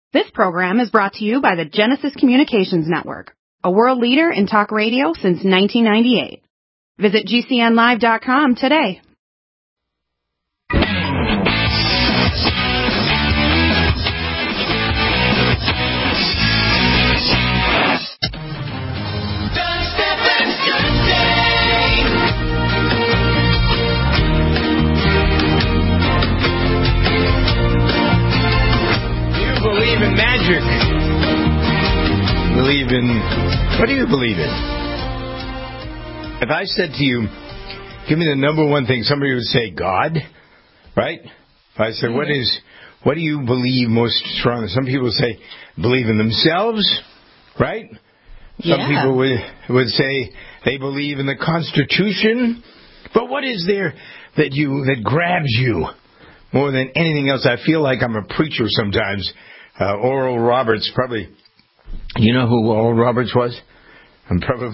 This program is brought to you by the Genesis Communications Network, a world leader in talk radio since 1998. Visit GCNlive.com today. Believe in magic. Believe in... What do you believe in? If I said to you, give me the number one thing, somebody would say God, right? If I said, what do you believe most strongly? Some people say, believe in themselves, right? Some people would say they believe in the Constitution. But what is there that grabs you more than anything else? I feel like I'm a preacher sometimes. Oral Roberts, probably. You know who Oral Roberts was? I'm probably.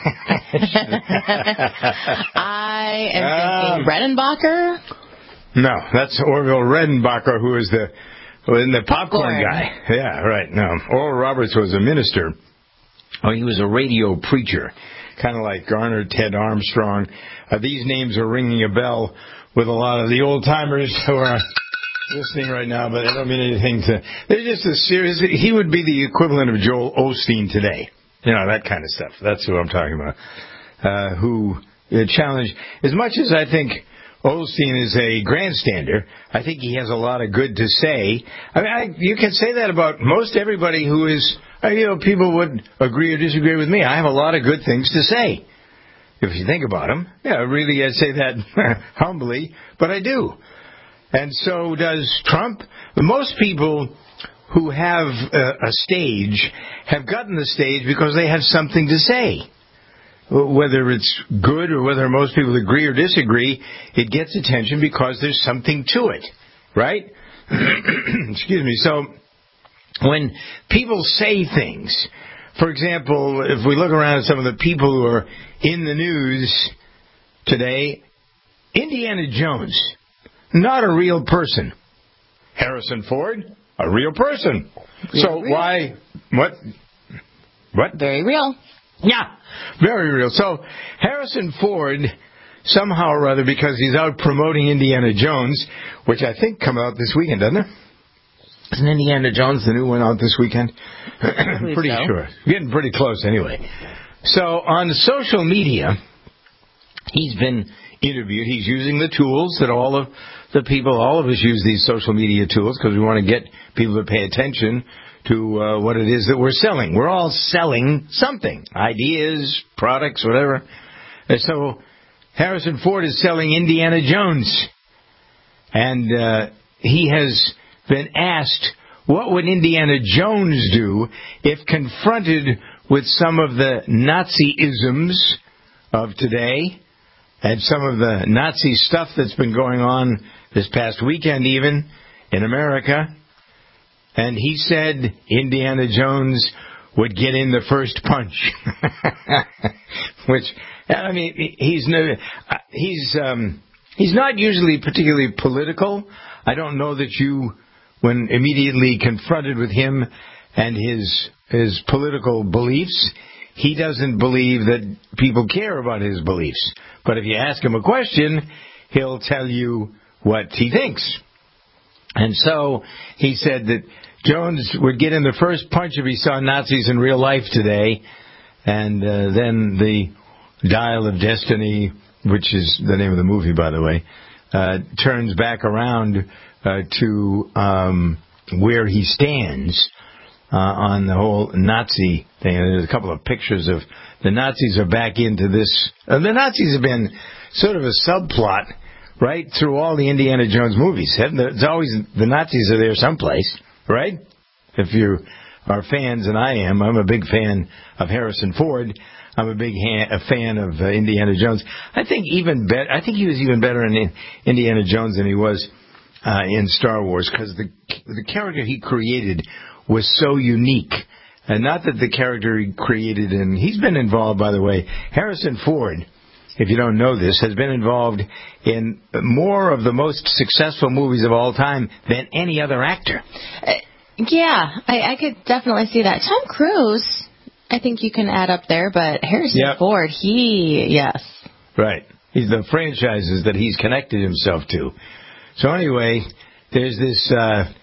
I am thinking Redenbacher. No, that's Orville Redenbacher, who is the popcorn guy. Yeah, right. No, Oral Roberts was a minister. Oh, he was a radio preacher, kind of like Garner, Ted Armstrong. These names are ringing a bell with a lot of the old timers who are listening right now, but I don't mean anything to... They're just a serious... He would be the equivalent of Joel Osteen today. You know, that kind of stuff. That's who I'm talking about. Who challenged... As much as I think Osteen is a grandstander, I think he has a lot of good to say. I mean, you can say that about most everybody who is... people would agree or disagree with me. I have a lot of good things to say. If you think about them. Yeah, really, I say that humbly, but I do. And so does Trump. Most people who have a stage have gotten the stage because they have something to say. Whether it's good or whether most people agree or disagree, it gets attention because there's something to it, right? Excuse me. So when people say things, for example, if we look around at some of the people who are in the news today, Indiana Jones, not a real person. Harrison Ford, a real person. So why... What? Very real. Yeah, very real. So Harrison Ford, somehow or other, because he's out promoting Indiana Jones, which I think come out this weekend, doesn't it? Isn't Indiana Jones the new one out this weekend? Pretty sure. Getting pretty close anyway. So on social media, he's been interviewed. He's using the tools that all of us use these social media tools because we want to get people to pay attention to what it is that we're selling. We're all selling something, ideas, products, whatever. And so Harrison Ford is selling Indiana Jones. And he has been asked, what would Indiana Jones do if confronted with some of the Nazi-isms of today and some of the Nazi stuff that's been going on this past weekend even in America? And he said Indiana Jones would get in the first punch. Which, I mean, he's not usually particularly political. I don't know that you, when immediately confronted with him and his political beliefs, he doesn't believe that people care about his beliefs. But if you ask him a question, he'll tell you what he thinks. And so he said that Jones would get in the first punch if he saw Nazis in real life today. And then the Dial of Destiny, which is the name of the movie, by the way, turns back around to where he stands on the whole Nazi thing. And there's a couple of pictures of the Nazis are back into this. The Nazis have been sort of a subplot right through all the Indiana Jones movies. It's always the Nazis are there someplace, right? If you are fans, and I am, I'm a big fan of Harrison Ford. I'm a big fan of Indiana Jones. I think he was even better in Indiana Jones than he was in Star Wars because the character he created was so unique. And not that the character he created, and he's been involved, by the way, Harrison Ford, if you don't know this, has been involved in more of the most successful movies of all time than any other actor. Yeah, I could definitely see that. Tom Cruise, I think you can add up there, but Harrison Ford, yes. Right. He's the franchises that he's connected himself to. So anyway, there's this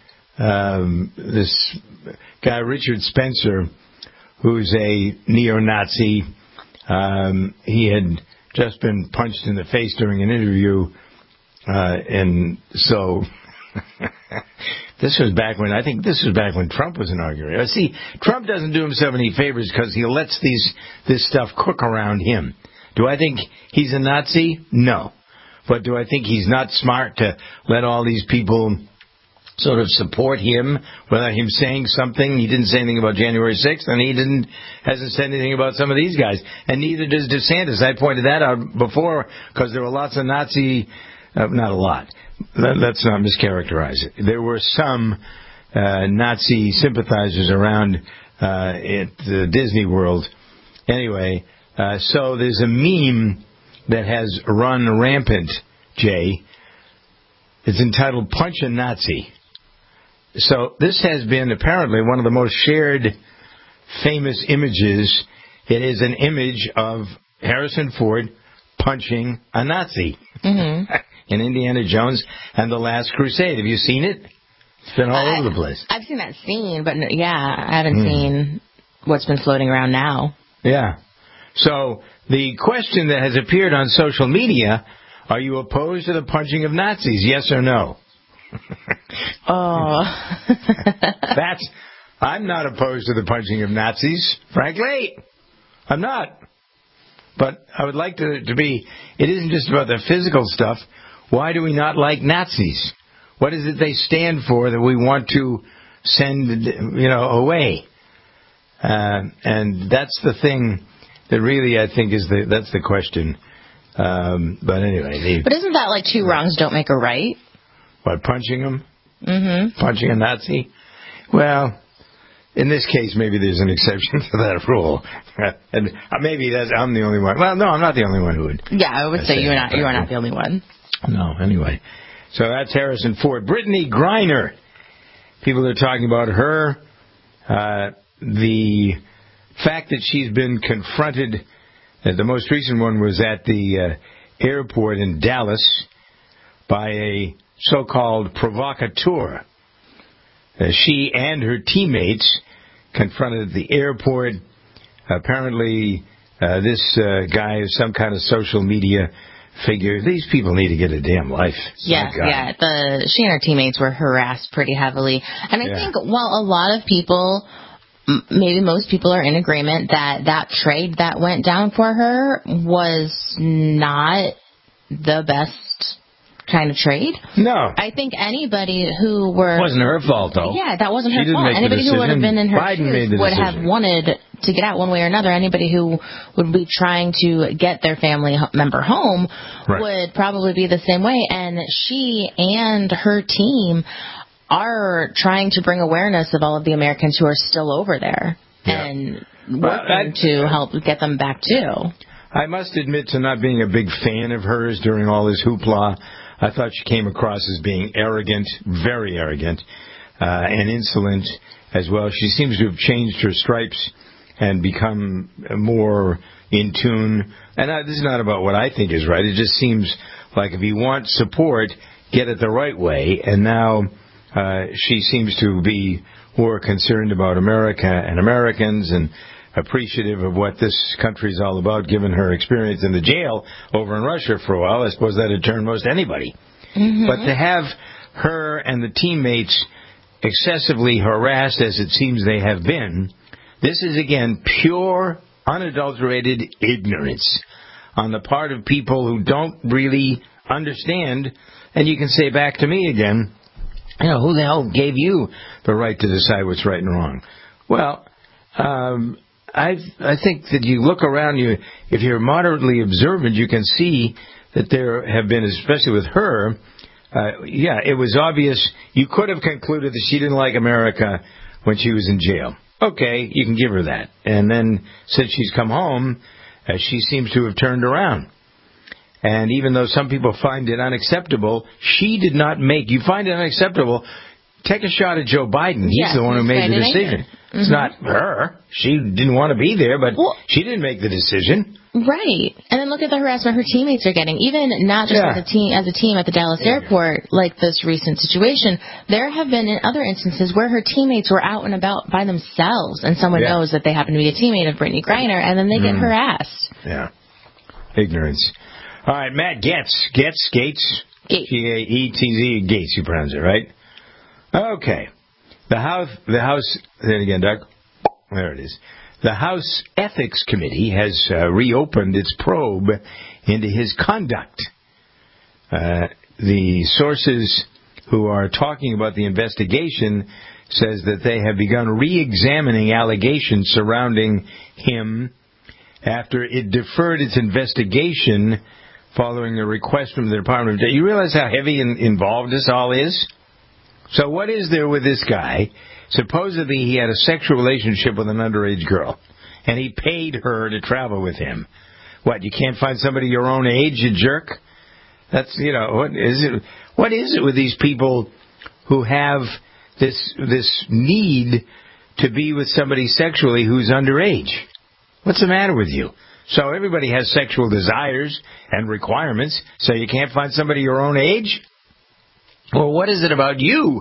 this guy, Richard Spencer, who's a neo-Nazi. He had just been punched in the face during an interview, and so this was back when Trump was inaugurated. See, Trump doesn't do himself any favors because he lets this stuff cook around him. Do I think he's a Nazi? No. But do I think he's not smart to let all these people sort of support him without him saying something? He didn't say anything about January 6th, and he hasn't said anything about some of these guys. And neither does DeSantis. I pointed that out before because there were lots of Nazi, not a lot. Let's not mischaracterize it. There were some Nazi sympathizers around at Disney World. Anyway, so there's a meme that has run rampant, Jay. It's entitled Punch a Nazi. So this has been apparently one of the most shared famous images. It is an image of Harrison Ford punching a Nazi in Indiana Jones and the Last Crusade. Have you seen it? It's been all over the place. I've seen that scene, but I haven't seen what's been floating around now. Yeah. So the question that has appeared on social media, are you opposed to the punching of Nazis, yes or no? I'm not opposed to the punching of Nazis, frankly. I'm not. But I would like to be, it isn't just about the physical stuff. Why do we not like Nazis? What is it they stand for that we want to send, away? And that's the thing that really, I think, that's the question. But anyway. But isn't that like two wrongs don't make a right? What, punching them? Mm-hmm. Punching a Nazi? Well, in this case, maybe there's an exception to that rule. And maybe I'm the only one. Well, no, I'm not the only one who would. Yeah, I would say you are not the only one. No, anyway. So that's Harrison Ford. Brittany Griner. People are talking about her. The fact that she's been confronted, the most recent one was at the airport in Dallas by a so-called provocateur. She and her teammates confronted at the airport. Apparently, this guy is some kind of social media figure. These people need to get a damn life. Yeah. She and her teammates were harassed pretty heavily. And I think, while a lot of people, maybe most people are in agreement that trade that went down for her was not the best kind of trade. No. I think anybody who were... It wasn't her fault, though. Yeah, that wasn't her fault. Anybody who would have been in her shoes would have wanted to get out one way or another. Anybody who would be trying to get their family member home would probably be the same way. And she and her team are trying to bring awareness of all of the Americans who are still over there and working to help get them back too. I must admit to not being a big fan of hers during all this hoopla. I thought she came across as being arrogant, very arrogant, and insolent as well. She seems to have changed her stripes and become more in tune. And this is not about what I think is right. It just seems like if you want support, get it the right way. And now she seems to be more concerned about America and Americans and appreciative of what this country is all about, given her experience in the jail over in Russia for a while. I suppose that would turn most anybody. Mm-hmm. But to have her and the teammates excessively harassed, as it seems they have been, this is, again, pure, unadulterated ignorance on the part of people who don't really understand. And you can say back to me again, who the hell gave you the right to decide what's right and wrong? Well, I think that you look around you, if you're moderately observant, you can see that there have been, especially with her, it was obvious. You could have concluded that she didn't like America when she was in jail. Okay, you can give her that. And then since she's come home, she seems to have turned around. And even though some people find it unacceptable, she did not make... You find it unacceptable, take a shot at Joe Biden. He's the one who made the decision. Mm-hmm. It's not her. She didn't want to be there, but she didn't make the decision. Right. And then look at the harassment her teammates are getting. Even not just as a team at the Dallas airport, like this recent situation, there have been in other instances where her teammates were out and about by themselves, and someone knows that they happen to be a teammate of Brittany Griner, and then they get harassed. Yeah. Ignorance. All right, Matt Gaetz. Gaetz? G-A-E-T-Z. Gaetz, you pronounce it, right? Okay. The House, then again, Doug. There it is. The House Ethics Committee has reopened its probe into his conduct. The sources who are talking about the investigation says that they have begun re-examining allegations surrounding him after it deferred its investigation following a request from the Department of Justice. You realize how heavy and involved this all is? So what is there with this guy? Supposedly he had a sexual relationship with an underage girl, and he paid her to travel with him. What, you can't find somebody your own age, you jerk? That's, what is it with these people who have this need to be with somebody sexually who's underage? What's the matter with you? So everybody has sexual desires and requirements, so you can't find somebody your own age? Well, what is it about you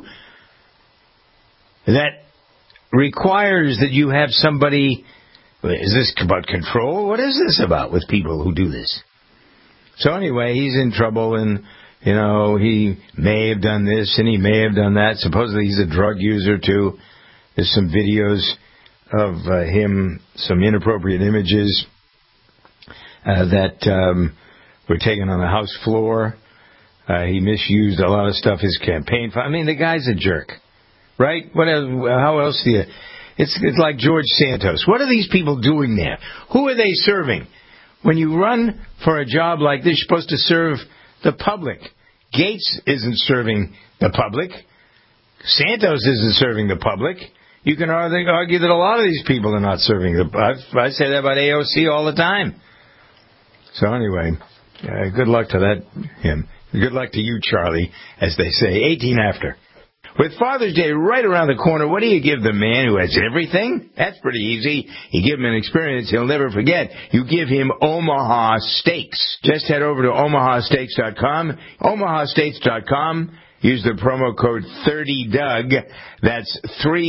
that requires that you have somebody? Is this about control? What is this about with people who do this? So anyway, he's in trouble, and, he may have done this and he may have done that. Supposedly he's a drug user, too. There's some videos of him, some inappropriate images that were taken on the House floor. He misused a lot of stuff, his campaign. I mean, the guy's a jerk, right? How else do you... It's like George Santos. What are these people doing there? Who are they serving? When you run for a job like this, you're supposed to serve the public. Gaetz isn't serving the public. Santos isn't serving the public. You can argue that a lot of these people are not serving the public. I say that about AOC all the time. So anyway, good luck to him. Good luck to you, Charlie, as they say, 18 after. With Father's Day right around the corner, what do you give the man who has everything? That's pretty easy. You give him an experience he'll never forget. You give him Omaha Steaks. Just head over to omahasteaks.com. omahasteaks.com. Use the promo code 30DOUG. That's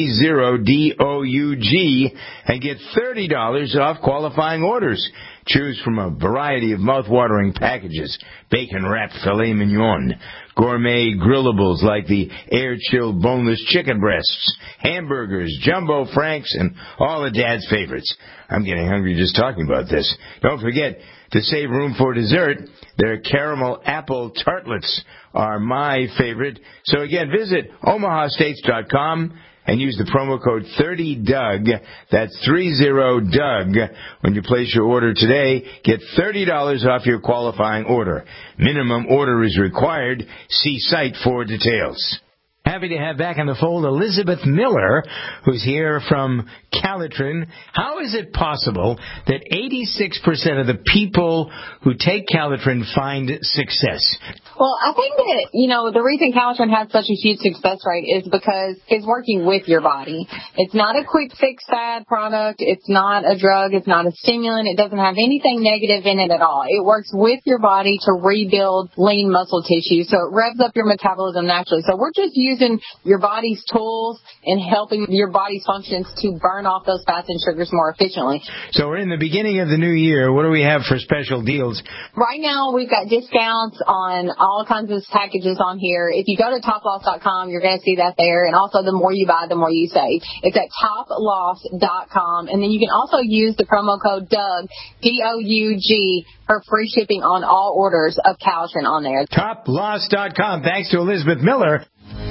30DOUG, and get $30 off qualifying orders. Choose from a variety of mouth-watering packages: bacon-wrapped filet mignon, gourmet grillables like the air-chilled boneless chicken breasts, hamburgers, jumbo franks, and all of Dad's favorites. I'm getting hungry just talking about this. Don't forget to save room for dessert. Their caramel apple tartlets are my favorite. So again, visit omahasteaks.com and use the promo code 30DOUG. That's 30DOUG. When you place your order today, get $30 off your qualifying order. Minimum order is required. See site for details. Happy to have back in the fold Elizabeth Miller, who's here from Calitrin. How is it possible that 86% of the people who take Calitrin find success? Well, I think that, the reason Calitrin has such a huge success rate is because it's working with your body. It's not a quick fix fad product. It's not a drug. It's not a stimulant. It doesn't have anything negative in it at all. It works with your body to rebuild lean muscle tissue, so it revs up your metabolism naturally. So we're just using your body's tools and helping your body's functions to burn off those fats and sugars more efficiently. So we're in the beginning of the new year. What do we have for special deals? Right now, we've got discounts on all kinds of packages on here. If you go to toploss.com, you're going to see that there. And also, the more you buy, the more you save. It's at toploss.com. And then you can also use the promo code DOUG, D-O-U-G, for free shipping on all orders of Calitrin on there. Toploss.com. Thanks to Elizabeth Miller.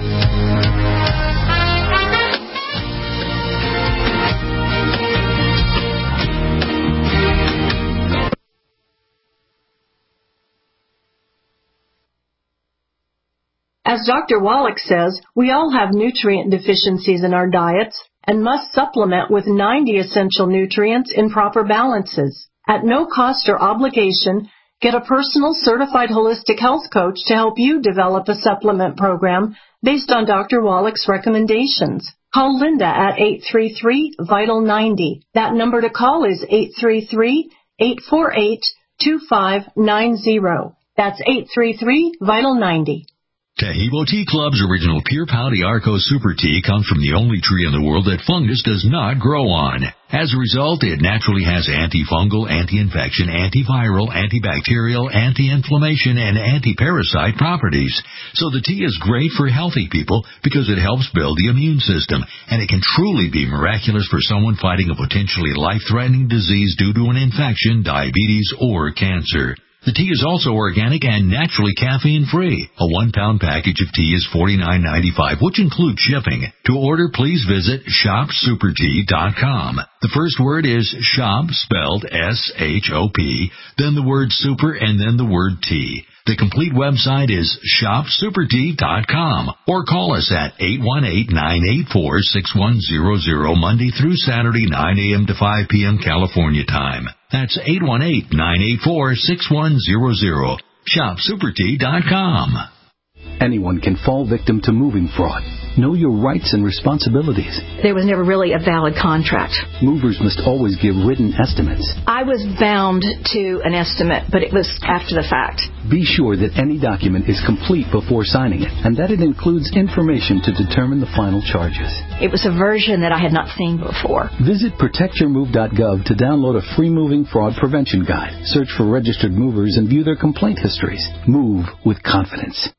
As Dr. Wallach says, we all have nutrient deficiencies in our diets and must supplement with 90 essential nutrients in proper balances. At no cost or obligation, get a personal certified holistic health coach to help you develop a supplement program based on Dr. Wallach's recommendations. Call Linda at 833-VITAL-90. That number to call is 833-848-2590. That's 833-VITAL-90. Taheebo Tea Club's original Pure Pau d'Arco Super Tea comes from the only tree in the world that fungus does not grow on. As a result, it naturally has antifungal, anti-infection, antiviral, antibacterial, anti-inflammation, and anti-parasite properties. So the tea is great for healthy people because it helps build the immune system, and it can truly be miraculous for someone fighting a potentially life-threatening disease due to an infection, diabetes, or cancer. The tea is also organic and naturally caffeine-free. A 1-pound package of tea is $49.95, which includes shipping. To order, please visit shopsupertea.com. The first word is shop, spelled S-H-O-P, then the word super, and then the word tea. The complete website is shopsupertea.com, or call us at 818-984-6100 Monday through Saturday, 9 a.m. to 5 p.m. California time. That's 818-984-6100. shopsupertea.com. Anyone can fall victim to moving fraud. Know your rights and responsibilities. There was never really a valid contract. Movers must always give written estimates. I was bound to an estimate, but it was after the fact. Be sure that any document is complete before signing it, and that it includes information to determine the final charges. It was a version that I had not seen before. Visit protectyourmove.gov to download a free moving fraud prevention guide. Search for registered movers and view their complaint histories. Move with confidence.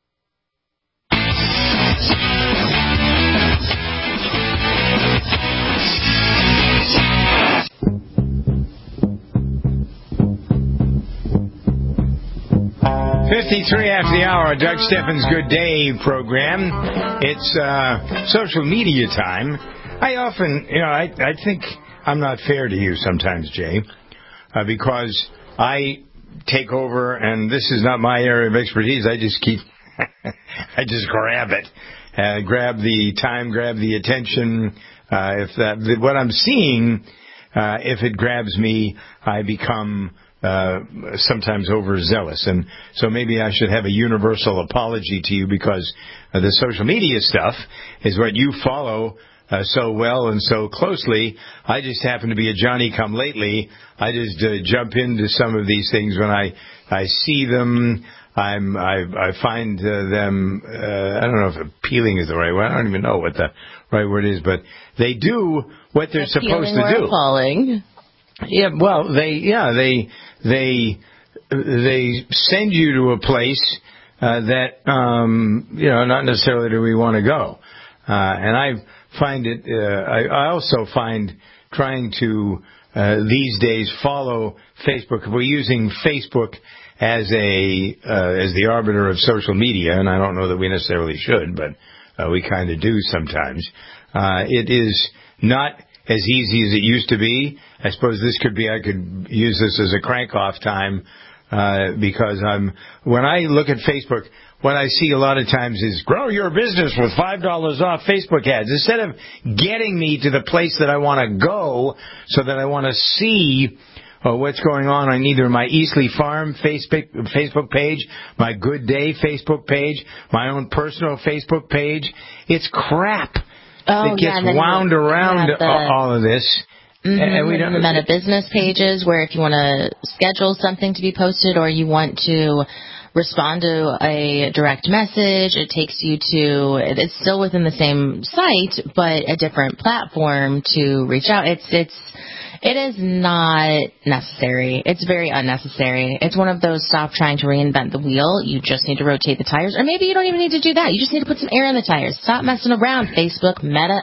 .53 after the hour, Doug Steffens' Good Day program. It's social media time. I often, I think I'm not fair to you sometimes, Jay, because I take over, and this is not my area of expertise. I just grab it, grab the time, grab the attention. What I'm seeing, if it grabs me, I become sometimes overzealous, and so maybe I should have a universal apology to you, because the social media stuff is what you follow so well and so closely. I just happen to be a Johnny-come-lately. I just jump into some of these things when I see them. I find them. I don't know if appealing is the right word. I don't even know what the right word is, but they do what they're supposed to do. Appalling. Yeah, well, they send you to a place that not necessarily do we want to go, and I find it. I also find trying to these days follow Facebook. If we're using Facebook as the arbiter of social media, and I don't know that we necessarily should, but we kind of do sometimes. It is not as easy as it used to be. I suppose I could use this as a crank-off time, because when I look at Facebook, what I see a lot of times is grow your business with $5 off Facebook ads. Instead of getting me to the place that I want to go, so that I want to see what's going on either my Eastleigh Farm Facebook page, my Good Day Facebook page, my own personal Facebook page. It's crap. It gets wound around all of this. Mm-hmm. And we don't the Meta business pages, where if you want to schedule something to be posted, or you want to respond to a direct message, it takes you to, it's still within the same site, but a different platform to reach out. It is not necessary. It's very unnecessary. It's one of those stop trying to reinvent the wheel. You just need to rotate the tires. Or maybe you don't even need to do that. You just need to put some air in the tires. Stop messing around, Facebook, Meta.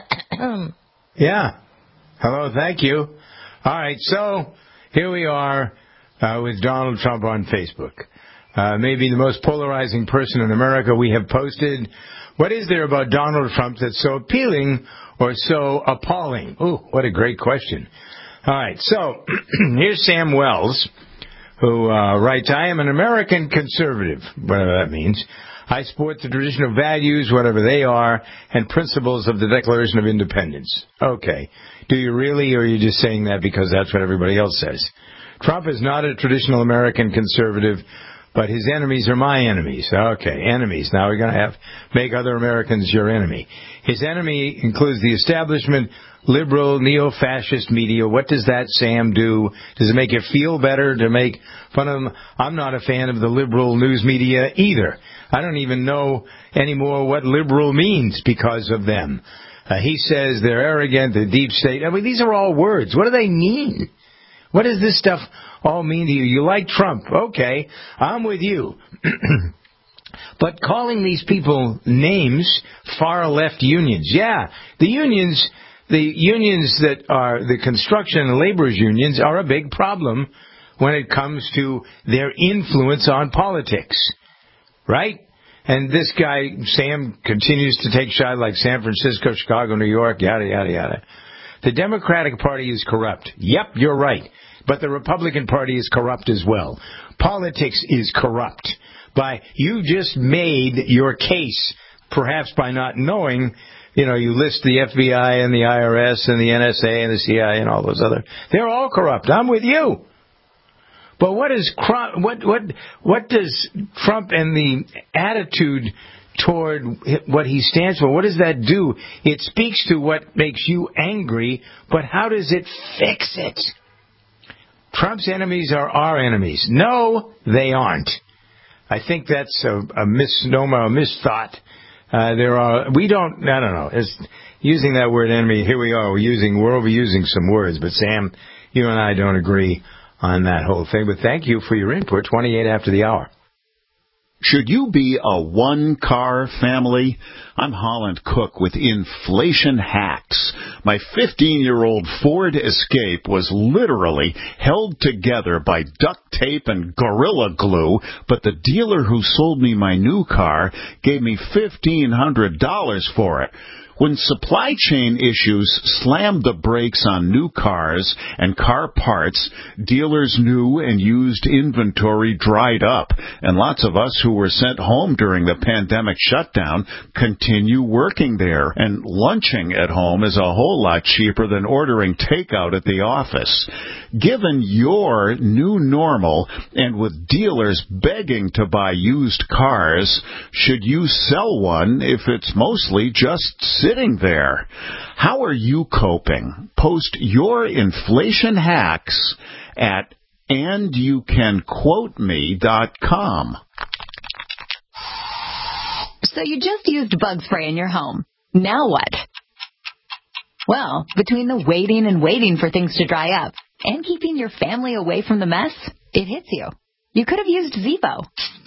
Yeah. Hello, thank you. All right, so here we are with Donald Trump on Facebook. Maybe the most polarizing person in America. We have posted, what is there about Donald Trump that's so appealing or so appalling? Ooh, what a great question. All right, so here's Sam Wells, who writes, I am an American conservative, whatever that means. I support the traditional values, whatever they are, and principles of the Declaration of Independence. Okay. Do you really, or are you just saying that because that's what everybody else says? Trump is not a traditional American conservative, But his enemies are my enemies. Okay, enemies. Now we're going to make other Americans your enemy. His enemy includes the establishment, liberal, neo-fascist media. What does that, Sam, do? Does it make it feel better to make fun of them? I'm not a fan of the liberal news media either. I don't even know anymore what liberal means because of them. He says they're arrogant, the deep state. I mean, these are all words. What do they mean? What does this stuff all mean to you? You like Trump. Okay, I'm with you. But calling these people names, far-left unions. Yeah, the unions that are the construction and laborers unions are a big problem when it comes to their influence on politics. Right? And this guy, Sam, continues to take shots like San Francisco, Chicago, New York, yada, yada, yada. The Democratic Party is corrupt. Yep, you're right. But the Republican Party is corrupt as well. Politics is corrupt. You just made your case, perhaps by not knowing, you list the FBI and the IRS and the NSA and the CIA and all those other. They're all corrupt. I'm with you. But what does Trump and the attitude toward what he stands for, what does that do? It speaks to what makes you angry, but how does it fix it? Trump's enemies are our enemies. No, they aren't. I think that's a misnomer, a misthought. I don't know. Using that word enemy, here we are. We're overusing some words, but Sam, you and I don't agree on that whole thing. But thank you for your input. 28 after the hour. Should you be a one-car family? I'm Holland Cook with Inflation Hacks. My 15-year-old Ford Escape was literally held together by duct tape and Gorilla Glue, but the dealer who sold me my new car gave me $1,500 for it. When supply chain issues slammed the brakes on new cars and car parts, dealers' new and used inventory dried up, and lots of us who were sent home during the pandemic shutdown continue working there, and lunching at home is a whole lot cheaper than ordering takeout at the office. Given your new normal, and with dealers begging to buy used cars, should you sell one if it's mostly just sitting there? How are you coping? Post your inflation hacks at andyoucanquoteme.com. So you just used bug spray in your home. Now what? Well, between the waiting for things to dry up and keeping your family away from the mess, it hits you. You could have used Zevo.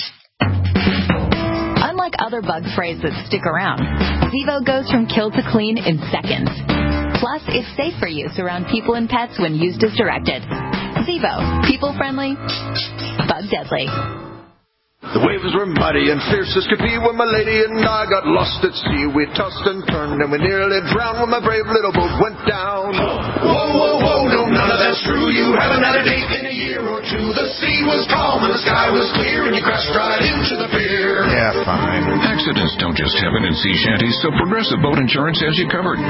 Unlike other bug sprays that stick around, Zevo goes from kill to clean in seconds. Plus, it's safe for use around people and pets when used as directed. Zevo. People-friendly, bug-deadly. The waves were muddy and fierce as could be when my lady and I got lost at sea. We tossed and turned and we nearly drowned when my brave little boat went down. Whoa, whoa, whoa, no, none of that's true. You haven't had a date in a year or two. The sea was calm and the sky was clear and you crashed right into the pier. Yeah, fine. Accidents don't just happen in sea shanties, so Progressive Boat Insurance has you covered.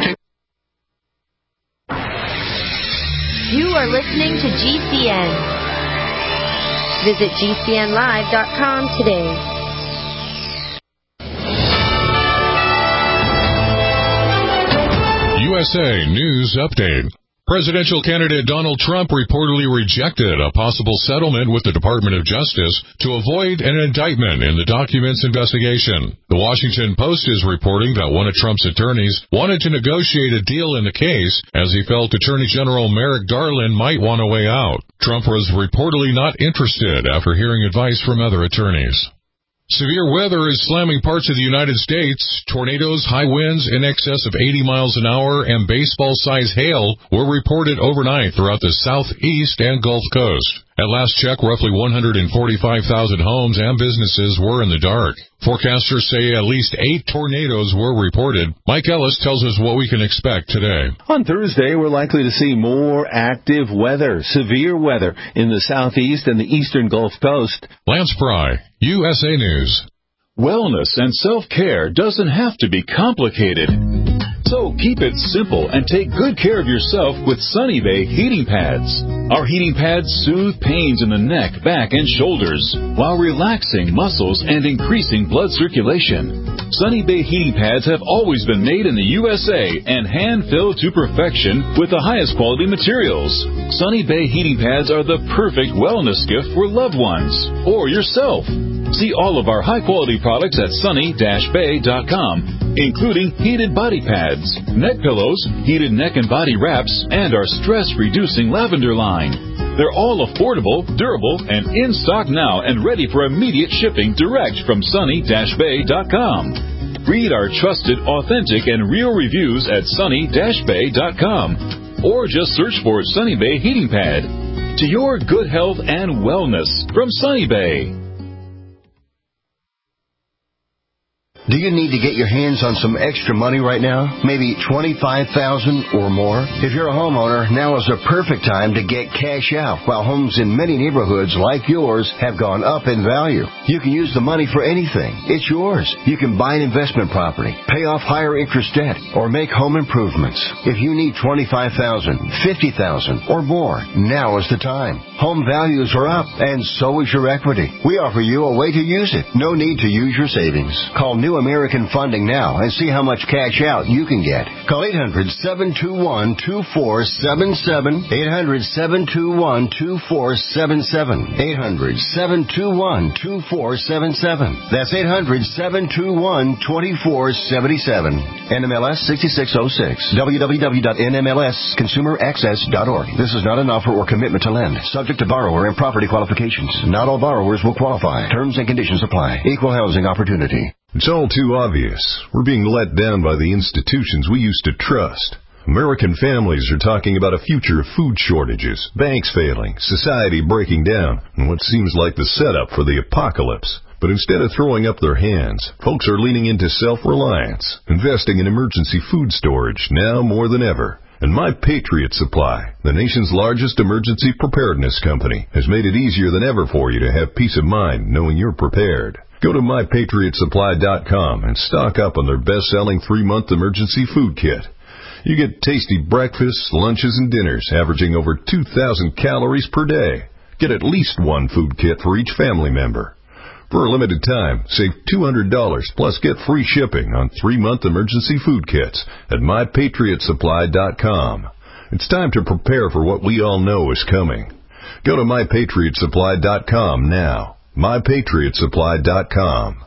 You are listening to GCN. Visit GCNlive.com today. USA News Update. Presidential candidate Donald Trump reportedly rejected a possible settlement with the Department of Justice to avoid an indictment in the documents investigation. The Washington Post is reporting that one of Trump's attorneys wanted to negotiate a deal in the case as he felt Attorney General Merrick Garland might want a way out. Trump was reportedly not interested after hearing advice from other attorneys. Severe weather is slamming parts of the United States. Tornadoes, high winds in excess of 80 miles an hour, and baseball-sized hail were reported overnight throughout the southeast and Gulf Coast. At last check, roughly 145,000 homes and businesses were in the dark. Forecasters say at least 8 tornadoes were reported. Mike Ellis tells us what we can expect today. On Thursday, we're likely to see more active weather, severe weather in the southeast and the eastern Gulf Coast. Lance Pry, USA News. Wellness and self-care doesn't have to be complicated. So keep it simple and take good care of yourself with Sunny Bay heating pads. Our heating pads soothe pains in the neck, back, and shoulders while relaxing muscles and increasing blood circulation. Sunny Bay heating pads have always been made in the USA and hand-filled to perfection with the highest quality materials. Sunny Bay heating pads are the perfect wellness gift for loved ones or yourself. See all of our high-quality products at sunny-bay.com, including heated body pads, neck pillows, heated neck and body wraps, and our stress-reducing lavender line. They're all affordable, durable, and in stock now and ready for immediate shipping direct from sunny-bay.com. Read our trusted, authentic, and real reviews at sunny-bay.com or just search for Sunny Bay Heating Pad. To your good health and wellness from Sunny Bay. Do you need to get your hands on some extra money right now? Maybe $25,000 or more? If you're a homeowner, now is the perfect time to get cash out while homes in many neighborhoods like yours have gone up in value. You can use the money for anything. It's yours. You can buy an investment property, pay off higher interest debt, or make home improvements. If you need $25,000, $50,000, or more, now is the time. Home values are up, and so is your equity. We offer you a way to use it. No need to use your savings. Call New American Funding now and see how much cash out you can get. Call 800-721-2477. 800-721-2477. 800-721-2477. That's 800-721-2477. NMLS 6606. www.nmlsconsumeraccess.org. This is not an offer or commitment to lend. Subject to borrower and property qualifications. Not all borrowers will qualify. Terms and conditions apply. Equal housing opportunity. It's all too obvious. We're being let down by the institutions we used to trust. American families are talking about a future of food shortages, banks failing, society breaking down, and what seems like the setup for the apocalypse. But instead of throwing up their hands, folks are leaning into self-reliance, investing in emergency food storage now more than ever. And My Patriot Supply, the nation's largest emergency preparedness company, has made it easier than ever for you to have peace of mind knowing you're prepared. Go to MyPatriotSupply.com and stock up on their best-selling 3-month emergency food kit. You get tasty breakfasts, lunches, and dinners averaging over 2,000 calories per day. Get at least one food kit for each family member. For a limited time, save $200 plus get free shipping on 3-month emergency food kits at MyPatriotSupply.com. It's time to prepare for what we all know is coming. Go to MyPatriotSupply.com now. MyPatriotSupply.com.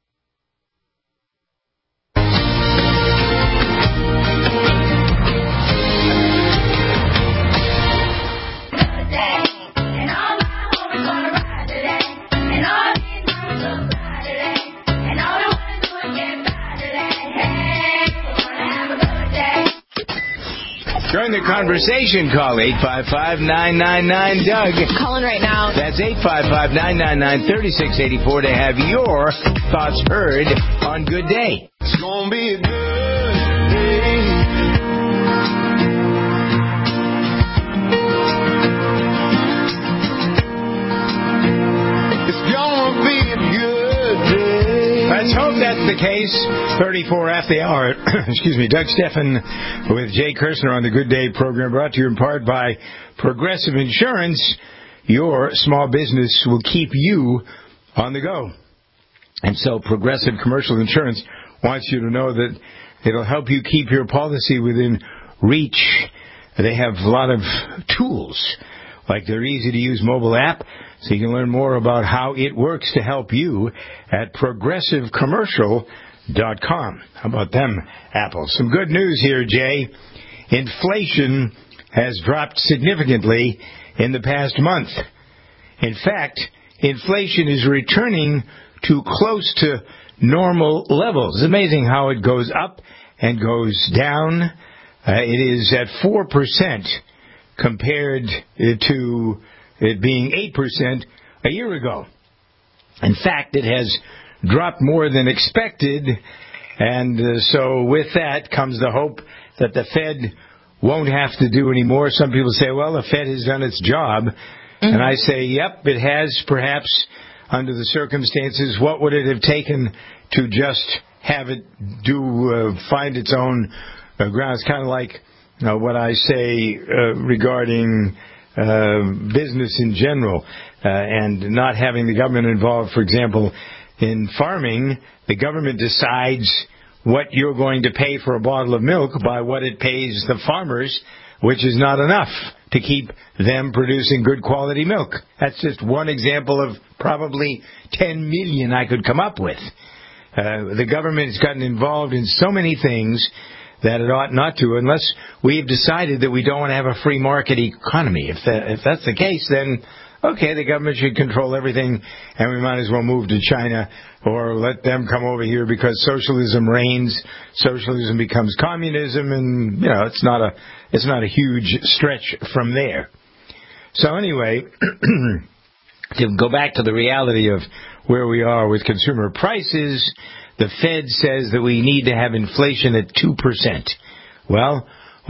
Join the conversation. Call 855-999-DOUG. Calling right now. That's 855-999-3684 to have your thoughts heard on Good Day. It's gonna be a good day. It's gonna be a good day. Let's hope that's the case. 34 after the hour. Excuse me. Doug Steffen with Jay Kirshner on the Good Day program, brought to you in part by Progressive Insurance. Your small business will keep you on the go. And so Progressive Commercial Insurance wants you to know that it'll help you keep your policy within reach. They have a lot of tools, like their easy-to-use mobile app, so you can learn more about how it works to help you at progressivecommercial.com. How about them apples? Some good news here, Jay. Inflation has dropped significantly in the past month. In fact, inflation is returning to close to normal levels. It's amazing how it goes up and goes down. It is at 4% compared to it being 8% a year ago. In fact, it has dropped more than expected, and so with that comes the hope that the Fed won't have to do any more. Some people say, well, the Fed has done its job. Mm-hmm. And I say, yep, it has, perhaps, under the circumstances. What would it have taken to just have it find its own ground. It's kind of like what I say regarding business in general and not having the government involved. For example, in farming, the government decides what you're going to pay for a bottle of milk by what it pays the farmers, which is not enough to keep them producing good quality milk. That's just one example of probably 10 million I could come up with. The government has gotten involved in so many things that it ought not to, unless we've decided that we don't want to have a free market economy. If that's the case, then okay, the government should control everything, and we might as well move to China or let them come over here because socialism reigns. Socialism becomes communism, and it's not a huge stretch from there. So anyway, to go back to the reality of where we are with consumer prices, the Fed says that we need to have inflation at 2%. Well,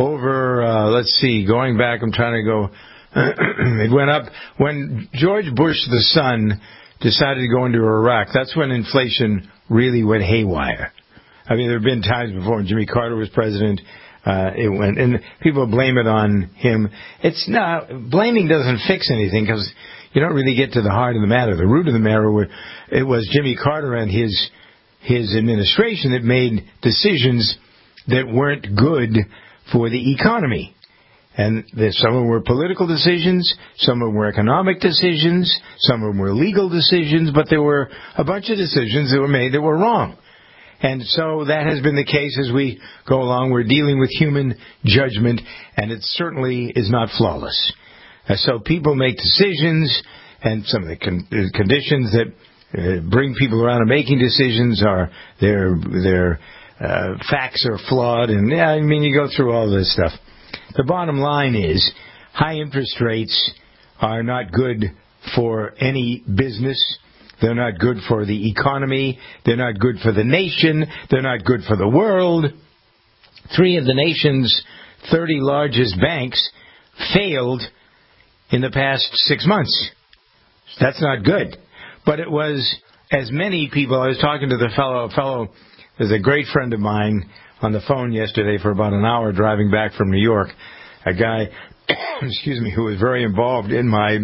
going back, I'm trying to go. It went up when George Bush the son decided to go into Iraq. That's when inflation really went haywire. I mean, there have been times before when Jimmy Carter was president. It went, and people blame it on him. It's not, blaming doesn't fix anything because you don't really get to the heart of the matter. The root of the matter, it was Jimmy Carter and his administration that made decisions that weren't good for the economy. And some of them were political decisions, some of them were economic decisions, some of them were legal decisions, but there were a bunch of decisions that were made that were wrong. And so that has been the case as we go along. We're dealing with human judgment, and it certainly is not flawless. So people make decisions, and some of the conditions that bring people around to making decisions are their facts are flawed, and you go through all this stuff. The bottom line is high interest rates are not good for any business. They're not good for the economy. They're not good for the nation. They're not good for the world. 3 of the nation's 30 largest banks failed in the past 6 months. That's not good. But it was as many people. I was talking to the fellow, there's a great friend of mine on the phone yesterday for about an hour driving back from New York, a guy, who was very involved in my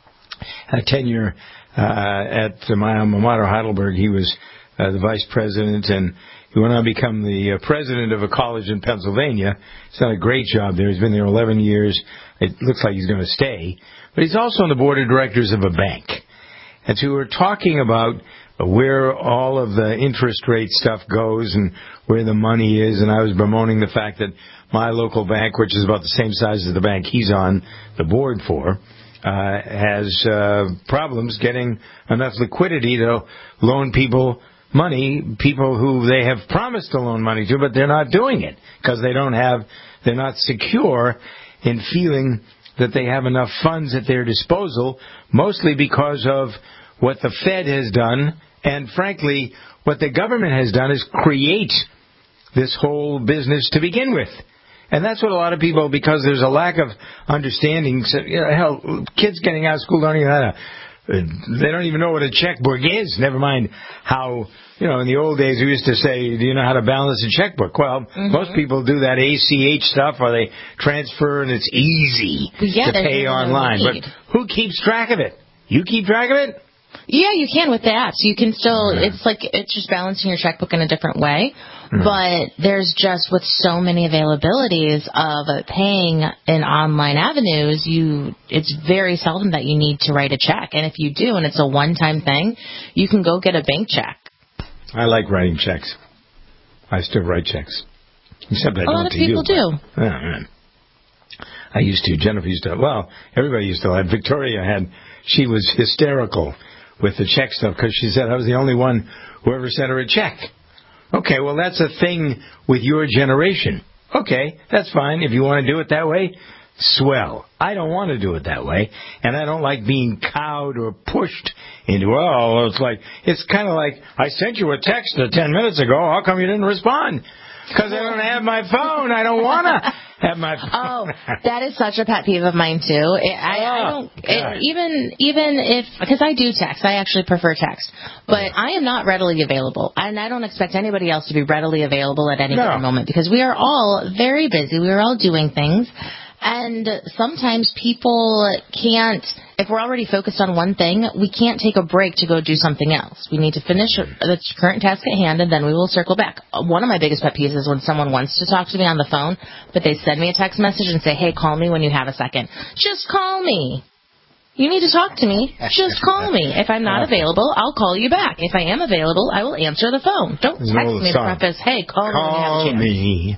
tenure at my alma mater, Heidelberg. He was the vice president, and he went on to become the president of a college in Pennsylvania. He's done a great job there. He's been there 11 years. It looks like he's going to stay. But he's also on the board of directors of a bank. And so we were talking about where all of the interest rate stuff goes and where the money is, and I was bemoaning the fact that my local bank, which is about the same size as the bank he's on the board for, has problems getting enough liquidity to loan people money, people who they have promised to loan money to, but they're not doing it because they're not secure in feeling that they have enough funds at their disposal, mostly because of what the Fed has done, and frankly, what the government has done is create this whole business to begin with. And that's what a lot of people, because there's a lack of understanding. Hell, kids getting out of school don't even know what a checkbook is, never mind how, in the old days we used to say, do you know how to balance a checkbook? Well, most people do that ACH stuff, or they transfer, and it's easy to pay online. But who keeps track of it? You keep track of it? Yeah, you can with the apps. You can still, it's just balancing your checkbook in a different way. But there's just, with so many availabilities of paying in online avenues, it's very seldom that you need to write a check. And if you do, and it's a one-time thing, you can go get a bank check. I like writing checks. I still write checks. Except I don't to you. A lot of people do. I used to. Jennifer used to. Well, everybody used to. Victoria she was hysterical with the check stuff because she said I was the only one who ever sent her a check. Okay, well, that's a thing with your generation. Okay, that's fine. If you want to do it that way, swell. I don't want to do it that way, and I don't like being cowed or pushed into, it's kind of like, I sent you a text 10 minutes ago. How come you didn't respond? Because I don't have my phone. I don't want to That is such a pet peeve of mine too. Even if, because I do text, I actually prefer text, but I am not readily available, and I don't expect anybody else to be readily available at any given moment, because we are all very busy. We are all doing things. And sometimes people can't, if we're already focused on one thing, we can't take a break to go do something else. We need to finish the current task at hand, and then we will circle back. One of my biggest pet peeves is when someone wants to talk to me on the phone, but they send me a text message and say, hey, call me when you have a second. Just call me. You need to talk to me. Just call me. If I'm not available, I'll call you back. If I am available, I will answer the phone. Don't text me to preface, hey, call me.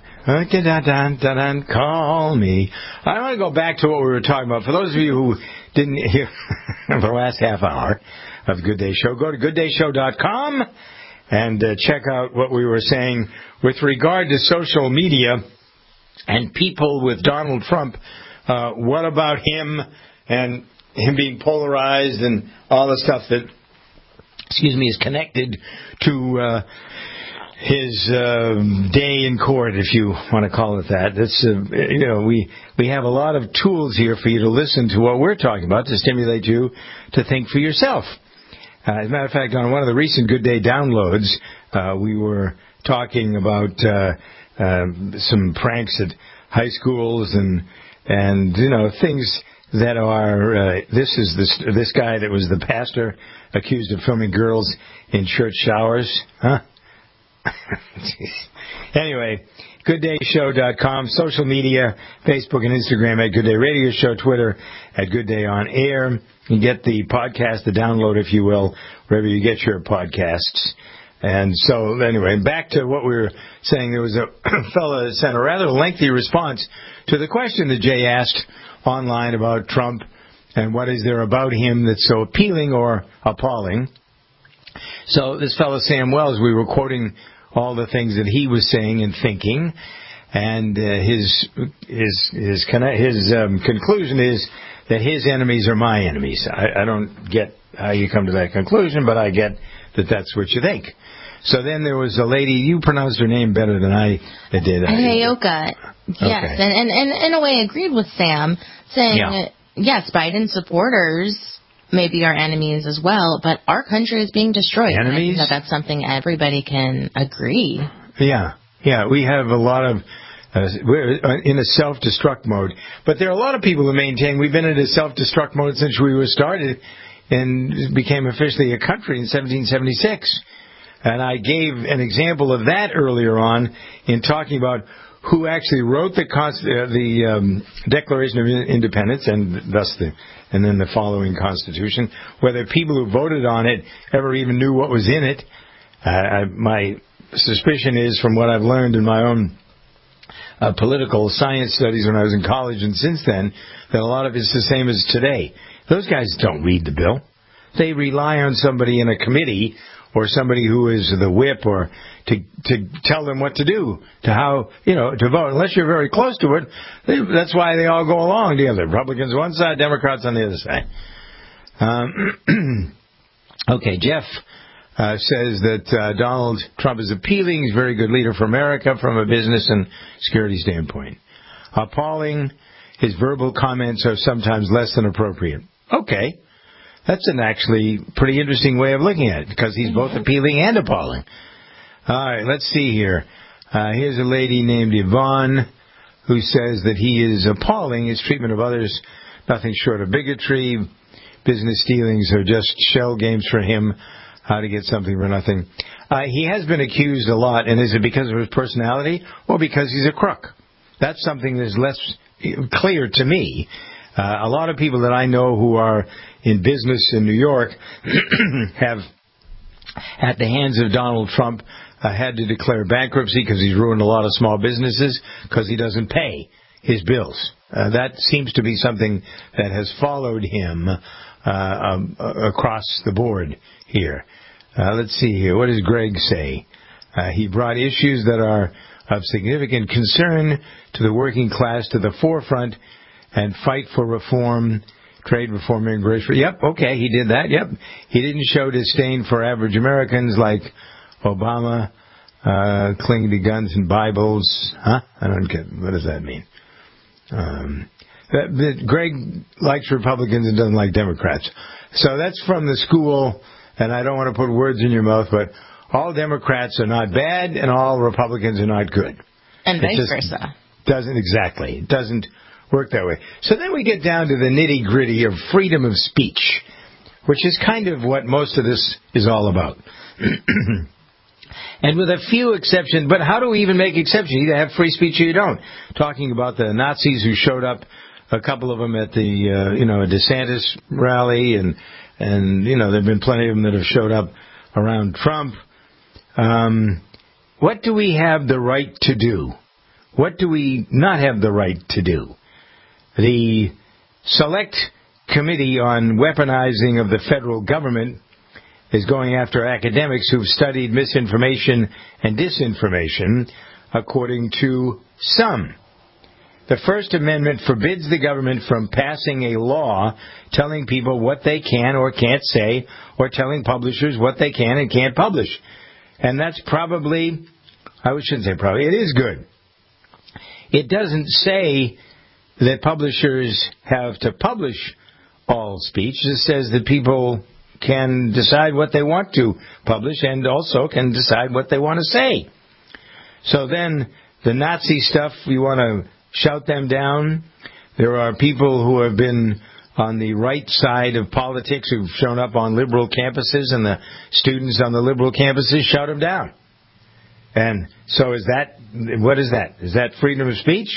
Call me. I want to go back to what we were talking about. For those of you who didn't hear the last half hour of the Good Day Show, go to gooddayshow.com and check out what we were saying with regard to social media and people with Donald Trump. What about him and him being polarized and all the stuff that, is connected to his day in court, if you want to call it that. That's we have a lot of tools here for you to listen to what we're talking about to stimulate you to think for yourself. As a matter of fact, on one of the recent Good Day downloads, we were talking about some pranks at high schools and things that are, this guy that was the pastor accused of filming girls in church showers. Huh? Anyway, gooddayshow.com, social media, Facebook and Instagram at Good Day Radio Show, Twitter at Good Day On Air. You can get the podcast, the download, if you will, wherever you get your podcasts. And so, anyway, back to what we were saying. There was a fellow that sent a rather lengthy response to the question that Jay asked online about Trump and what is there about him that's so appealing or appalling. So this fellow Sam Wells, we were quoting all the things that he was saying and thinking, and his conclusion is that his enemies are my enemies. I don't get how you come to that conclusion, but I get that that's what you think. So then there was a lady, you pronounced her name better than I did. Heyoka. Yes, okay. and in a way agreed with Sam, saying, yes, Biden supporters may be our enemies as well, but our country is being destroyed. Enemies? I think that's something everybody can agree. Yeah, we have a lot of, we're in a self-destruct mode. But there are a lot of people who maintain we've been in a self-destruct mode since we were started and became officially a country in 1776. And I gave an example of that earlier on in talking about who actually wrote the Declaration of Independence and thus then the following Constitution. Whether people who voted on it ever even knew what was in it. My suspicion is, from what I've learned in my own political science studies when I was in college and since then, that a lot of it's the same as today. Those guys don't read the bill. They rely on somebody in a committee or somebody who is the whip or to tell them what to do, to how, to vote. Unless you're very close to it, that's why they all go along together. Republicans one side, Democrats on the other side. Okay, Jeff says that Donald Trump is appealing. He's a very good leader for America from a business and security standpoint. Appalling. His verbal comments are sometimes less than appropriate. Okay. That's an actually pretty interesting way of looking at it, because he's both appealing and appalling. All right, let's see here. Here's a lady named Yvonne who says that he is appalling. His treatment of others, nothing short of bigotry. Business dealings are just shell games for him. How to get something for nothing. He has been accused a lot, and is it because of his personality or because he's a crook? That's something that's less clear to me. A lot of people that I know who are in business in New York have, at the hands of Donald Trump, had to declare bankruptcy because he's ruined a lot of small businesses because he doesn't pay his bills. That seems to be something that has followed him across the board here. Let's see here. What does Greg say? He brought issues that are of significant concern to the working class to the forefront and fight for reform, trade reform, immigration. Yep, okay, he did that. Yep. He didn't show disdain for average Americans like Obama, clinging to guns and Bibles. Huh? I don't get, what does that mean? Greg likes Republicans and doesn't like Democrats. So that's from the school, and I don't want to put words in your mouth, but all Democrats are not bad and all Republicans are not good. And vice versa. It doesn't work that way. So then we get down to the nitty-gritty of freedom of speech, which is kind of what most of this is all about. And with a few exceptions, but how do we even make exceptions? You either have free speech or you don't. Talking about the Nazis who showed up, a couple of them at the, a DeSantis rally, and there have been plenty of them that have showed up around Trump. What do we have the right to do? What do we not have the right to do? The Select Committee on Weaponizing of the Federal Government is going after academics who've studied misinformation and disinformation, according to some. The First Amendment forbids the government from passing a law telling people what they can or can't say, or telling publishers what they can and can't publish. And that's probably, I shouldn't say probably, it is good. It doesn't say that publishers have to publish all speech. It says that people can decide what they want to publish and also can decide what they want to say. So then the Nazi stuff, you want to shout them down. There are people who have been on the right side of politics who've shown up on liberal campuses, and the students on the liberal campuses shout them down. And so what is that? Is that freedom of speech?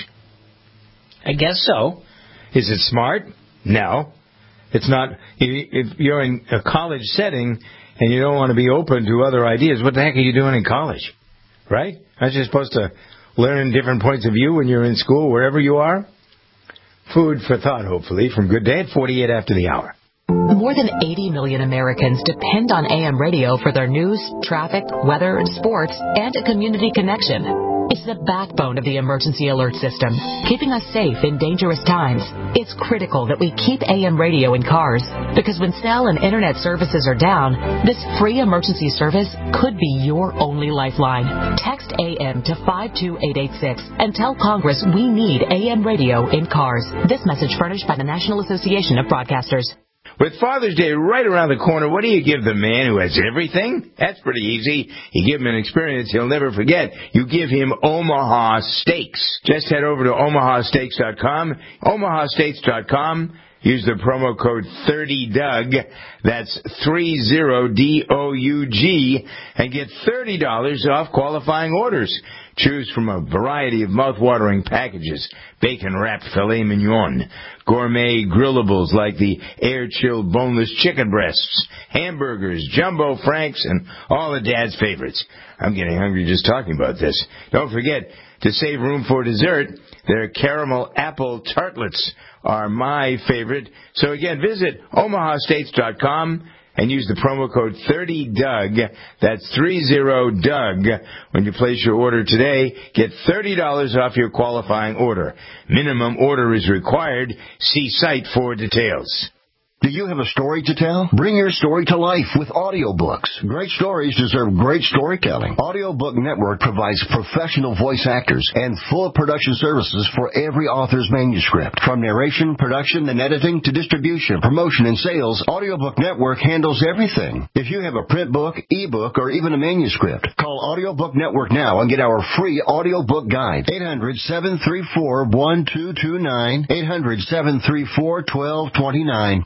I guess so. Is it smart? No. It's not. If you're in a college setting and you don't want to be open to other ideas, what the heck are you doing in college? Right? Aren't you supposed to learn different points of view when you're in school, wherever you are? Food for thought, hopefully, from Good Day at 48 after the hour. More than 80 million Americans depend on AM radio for their news, traffic, weather, sports, and a community connection. It's the backbone of the emergency alert system, keeping us safe in dangerous times. It's critical that we keep AM radio in cars, because when cell and internet services are down, this free emergency service could be your only lifeline. Text AM to 52886 and tell Congress we need AM radio in cars. This message furnished by the National Association of Broadcasters. With Father's Day right around the corner, what do you give the man who has everything? That's pretty easy. You give him an experience he'll never forget. You give him Omaha Steaks. Just head over to omahasteaks.com. omahasteaks.com. Use the promo code 30DOUG. That's 30DOUG, and get $30 off qualifying orders. Choose from a variety of mouth-watering packages: bacon-wrapped filet mignon, gourmet grillables like the air-chilled boneless chicken breasts, hamburgers, jumbo franks, and all of Dad's favorites. I'm getting hungry just talking about this. Don't forget to save room for dessert. Their caramel apple tartlets are my favorite. So again, visit omahasteaks.com and use the promo code 30DOUG. That's 30DOUG. When you place your order today, get $30 off your qualifying order. Minimum order is required. See site for details. Do you have a story to tell? Bring your story to life with audiobooks. Great stories deserve great storytelling. Audiobook Network provides professional voice actors and full production services for every author's manuscript. From narration, production, and editing to distribution, promotion, and sales, Audiobook Network handles everything. If you have a print book, ebook, or even a manuscript, call Audiobook Network now and get our free audiobook guide. 800-734-1229. 800-734-1229.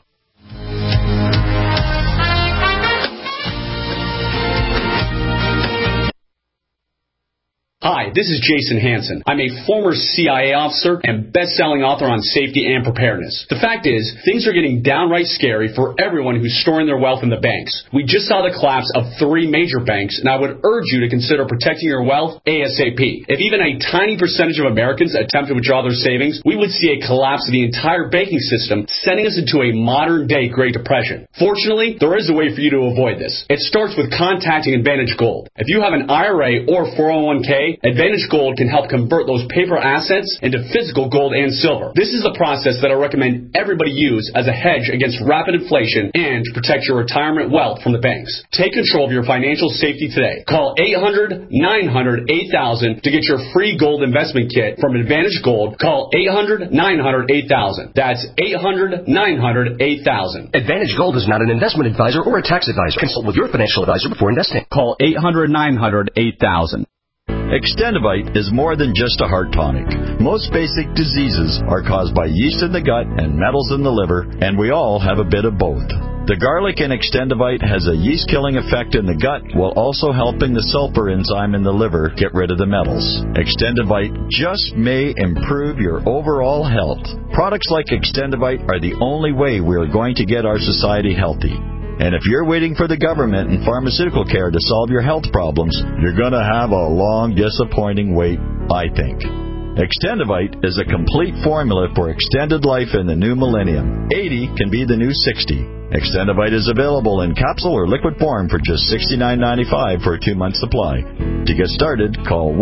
Hi, this is Jason Hansen. I'm a former CIA officer and best-selling author on safety and preparedness. The fact is, things are getting downright scary for everyone who's storing their wealth in the banks. We just saw the collapse of 3 major banks, and I would urge you to consider protecting your wealth ASAP. If even a tiny percentage of Americans attempt to withdraw their savings, we would see a collapse of the entire banking system, sending us into a modern-day Great Depression. Fortunately, there is a way for you to avoid this. It starts with contacting Advantage Gold. If you have an IRA or 401k, way, Advantage Gold can help convert those paper assets into physical gold and silver. This is the process that I recommend everybody use as a hedge against rapid inflation and to protect your retirement wealth from the banks. Take control of your financial safety today. Call 800-900-8000 to get your free gold investment kit from Advantage Gold. Call 800-900-8000. That's 800-900-8000. Advantage Gold is not an investment advisor or a tax advisor. Consult with your financial advisor before investing. Call 800-900-8000. Extendivite is more than just a heart tonic. Most basic diseases are caused by yeast in the gut and metals in the liver, and we all have a bit of both. The garlic in Extendivite has a yeast-killing effect in the gut while also helping the sulfur enzyme in the liver get rid of the metals. Extendivite just may improve your overall health. Products like Extendivite are the only way we are going to get our society healthy. And if you're waiting for the government and pharmaceutical care to solve your health problems, you're going to have a long, disappointing wait, I think. Extendivite is a complete formula for extended life in the new millennium. 80 can be the new 60. Extendivite is available in capsule or liquid form for just $69.95 for a 2-month supply. To get started, call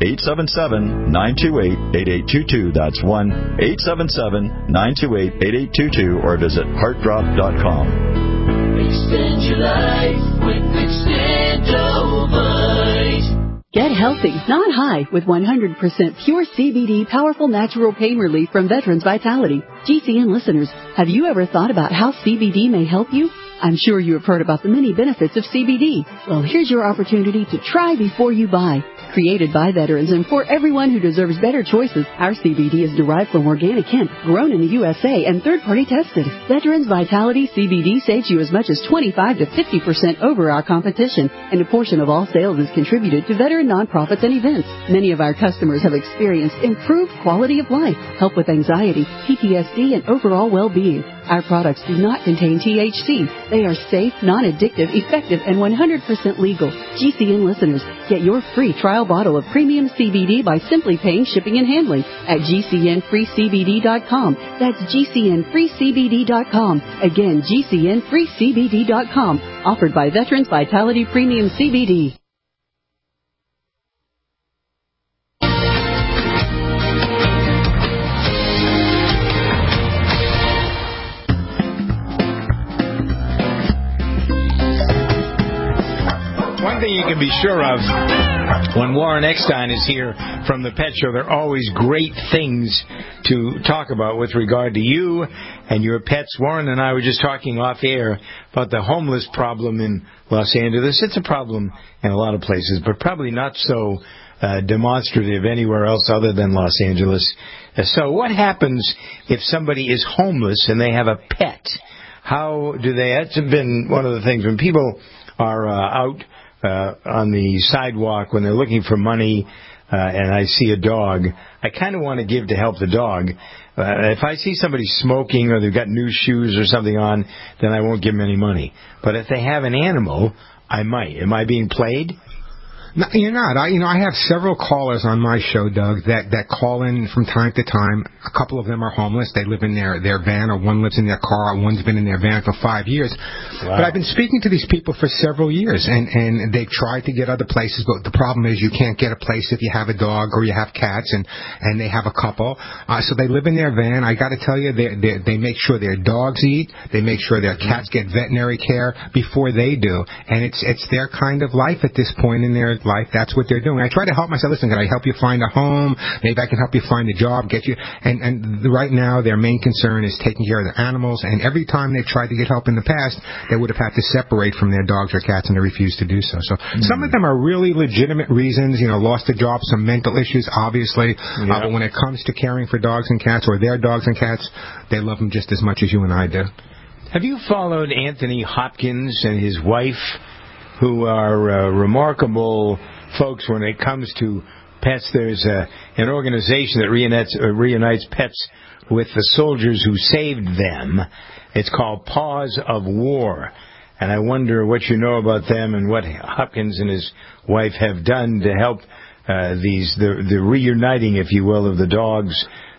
1-877-928-8822. That's 1-877-928-8822 or visit heartdrop.com. Extend your life with Extendovite. Get healthy, not high, with 100% pure CBD powerful natural pain relief from Veterans Vitality. GCN listeners, have you ever thought about how CBD may help you? I'm sure you have heard about the many benefits of CBD. Well, here's your opportunity to try before you buy. Created by veterans and for everyone who deserves better choices, our CBD is derived from organic hemp, grown in the USA, and third-party tested. Veterans Vitality CBD saves you as much as 25 to 50% over our competition, and a portion of all sales is contributed to veteran nonprofits and events. Many of our customers have experienced improved quality of life, help with anxiety, PTSD, and overall well-being. Our products do not contain THC. They are safe, non-addictive, effective, and 100% legal. GCN listeners, get your free trial bottle of premium CBD by simply paying shipping and handling at GCNFreeCBD.com. That's GCNFreeCBD.com. Again, GCNFreeCBD.com. Offered by Veterans Vitality Premium CBD. One thing you can be sure of, when Warren Eckstein is here from the Pet Show, there are always great things to talk about with regard to you and your pets. Warren and I were just talking off air about the homeless problem in Los Angeles. It's a problem in a lot of places, but probably not so demonstrative anywhere else other than Los Angeles. So what happens if somebody is homeless and they have a pet? How do they? That's been one of the things when people are out on the sidewalk when they're looking for money and I see a dog, I kind of want to give to help the dog. If I see somebody smoking or they've got new shoes or something on, then I won't give them any money. But if they have an animal, I might. Am I being played? No, you're not. I have several callers on my show, Doug, that call in from time to time. A couple of them are homeless. They live in their van, or one lives in their car, or one's been in their van for 5 years. Wow. But I've been speaking to these people for several years, and they've tried to get other places, but the problem is you can't get a place if you have a dog or you have cats, and they have a couple. So they live in their van. I got to tell you, they make sure their dogs eat. They make sure their cats get veterinary care before they do. And it's their kind of life at this point in their life. That's what they're doing. I try to help myself. Listen, can I help you find a home? Maybe I can help you find a job, get you. And right now, their main concern is taking care of their animals. And every time they've tried to get help in the past, they would have had to separate from their dogs or cats, and they refused to do so. So some of them are really legitimate reasons. Lost a job, some mental issues, obviously. Yeah. But when it comes to caring for dogs and cats, or their dogs and cats, they love them just as much as you and I do. Have you followed Anthony Hopkins and his wife, who are remarkable folks when it comes to pets? There's an organization that reunites pets with the soldiers who saved them. It's called Paws of War. And I wonder what you know about them and what Hopkins and his wife have done to help the reuniting, if you will, of the dogs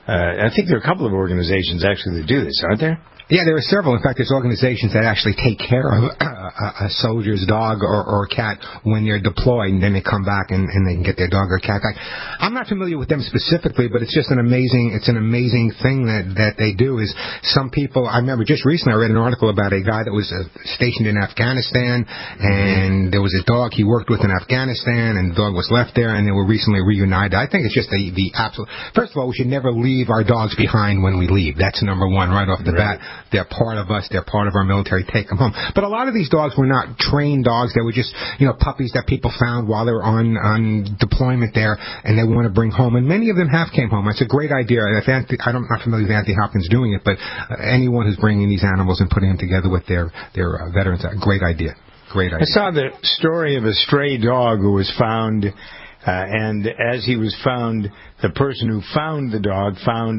I think there are a couple of organizations actually that do this, aren't there? Yeah, there are several. In fact, there's organizations that actually take care of a soldier's dog or cat when they're deployed, and then they come back and they can get their dog or cat back. I'm not familiar with them specifically, but it's just an amazing thing that they do. Is some people, I remember just recently I read an article about a guy that was stationed in Afghanistan, and there was a dog he worked with in Afghanistan, and the dog was left there, and they were recently reunited. I think it's just the absolute. First of all, we should never leave our dogs behind when we leave. That's number one right off the bat. They're part of us. They're part of our military. Take them home. But a lot of these dogs were not trained dogs. They were just, puppies that people found while they were on deployment there, and they want to bring home. And many of them have came home. It's a great idea. I'm not familiar with Anthony Hopkins doing it, but anyone who's bringing these animals and putting them together with their veterans, a great idea. Great idea. I saw the story of a stray dog who was found. And as he was found, the person who found the dog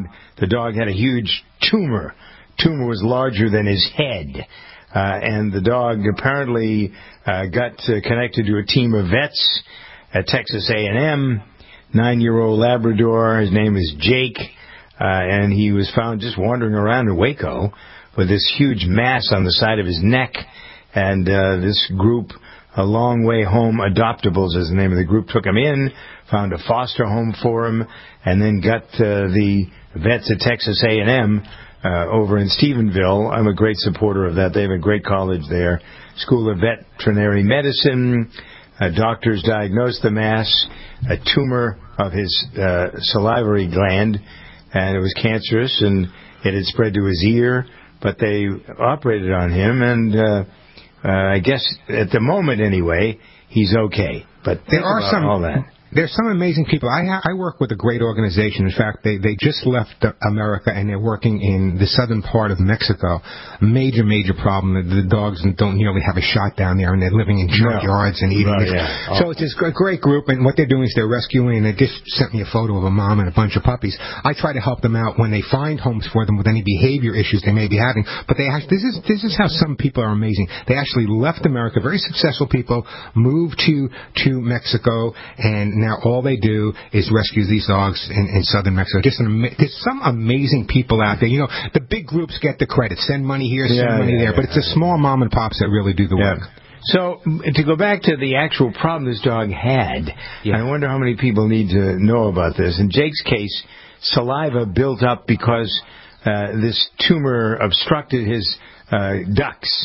had a huge tumor. Tumor was larger than his head. And the dog apparently got connected to a team of vets at Texas A&M, 9-year-old Labrador. His name is Jake. And he was found just wandering around in Waco with this huge mass on the side of his neck. And this group, A Long Way Home Adoptables is the name of the group, took him in, found a foster home for him, and then got the vets at Texas A&M over in Stephenville. I'm a great supporter of that. They have a great college there. School of Veterinary Medicine. Doctors diagnosed the mass, a tumor of his salivary gland, and it was cancerous, and it had spread to his ear, but they operated on him, and I guess at the moment anyway, he's okay. But there are all that. There's some amazing people. I work with a great organization. In fact, they just left America, and they're working in the southern part of Mexico. Major problem. The dogs don't nearly have a shot down there, and they're living in junkyards and eating. So it's this great group, and what they're doing is they're rescuing, and they just sent me a photo of a mom and a bunch of puppies. I try to help them out when they find homes for them with any behavior issues they may be having. But this is how some people are amazing. They actually left America, very successful people, moved to Mexico, and now all they do is rescue these dogs in southern Mexico. There's some amazing people out there. The big groups get the credit. Send money here, send money there. But it's the small mom and pops that really do the work. So, to go back to the actual problem this dog had, I wonder how many people need to know about this. In Jake's case, saliva built up because this tumor obstructed his ducts.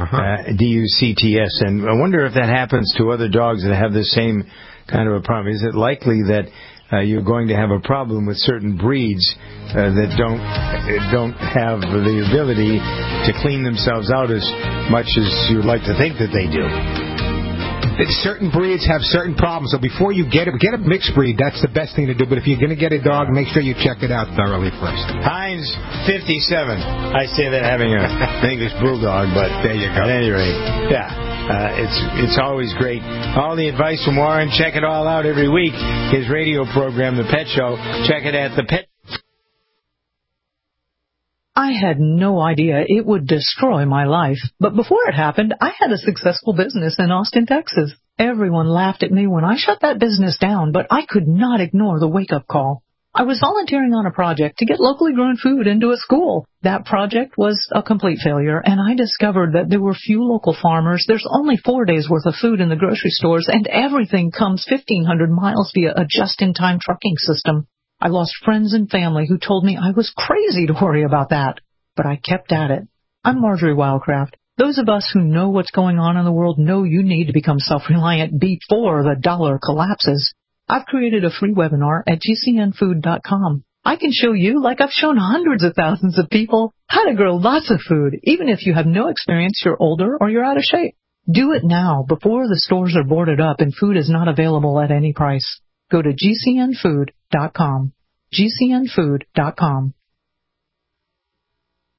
DUCTS. And I wonder if that happens to other dogs that have the same kind of a problem. Is it likely that you're going to have a problem with certain breeds that don't have the ability to clean themselves out as much as you'd like to think that they do? Certain breeds have certain problems, so before you get a mixed breed. That's the best thing to do. But if you're going to get a dog, make sure you check it out thoroughly first. Heinz 57. I say that having an English bulldog, but there you go. At any rate, it's always great. All the advice from Warren. Check it all out every week. His radio program, The Pet Show. Check it at the Pet. I had no idea it would destroy my life. But before it happened, I had a successful business in Austin, Texas. Everyone laughed at me when I shut that business down, but I could not ignore the wake-up call. I was volunteering on a project to get locally grown food into a school. That project was a complete failure, and I discovered that there were few local farmers. There's only 4 days' worth of food in the grocery stores, and everything comes 1,500 miles via a just-in-time trucking system. I lost friends and family who told me I was crazy to worry about that. But I kept at it. I'm Marjorie Wildcraft. Those of us who know what's going on in the world know you need to become self-reliant before the dollar collapses. I've created a free webinar at gcnfood.com. I can show you, like I've shown hundreds of thousands of people, how to grow lots of food, even if you have no experience, you're older, or you're out of shape. Do it now, before the stores are boarded up and food is not available at any price. Go to gcnfood.com. gcnfood.com.